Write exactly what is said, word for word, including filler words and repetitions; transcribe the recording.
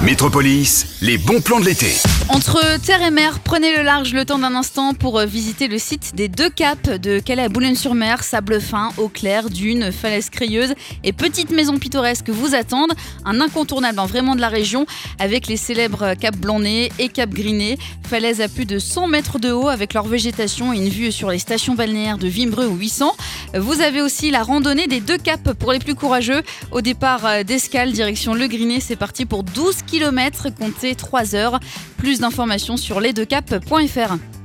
Métropolis, les bons plans de l'été. Entre terre et mer, prenez le large le temps d'un instant pour visiter le site des Deux Caps de Calais à Boulogne-sur-Mer. Sable fin, eau claire, dunes, falaises crayeuses et petites maisons pittoresques vous attendent. Un incontournable hein, vraiment de la région avec les célèbres Cap Blanc-Nez et Cap Griné. Falaises à plus de cent mètres de haut avec leur végétation et une vue sur les stations balnéaires de Vimereux ou Huissan. Vous avez aussi la randonnée des Deux Caps pour les plus courageux. Au départ d'Escales, direction Le Griné, c'est parti pour douze kilomètres, comptez trois heures. Plus d'informations sur les deux caps point f r.